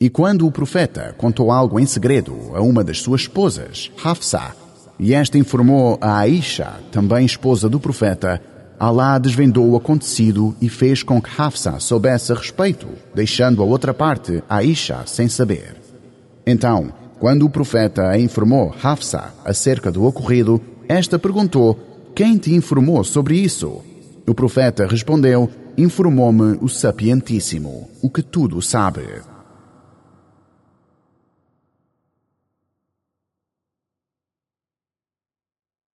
E quando o profeta contou algo em segredo a uma das suas esposas, Hafsa, e esta informou a Aisha, também esposa do profeta, Alá desvendou o acontecido e fez com que Hafsa soubesse a respeito, deixando a outra parte, Aisha, sem saber. Então, quando o profeta a informou Hafsa acerca do ocorrido, esta perguntou: quem te informou sobre isso? O profeta respondeu: informou-me o Sapientíssimo, o que tudo sabe.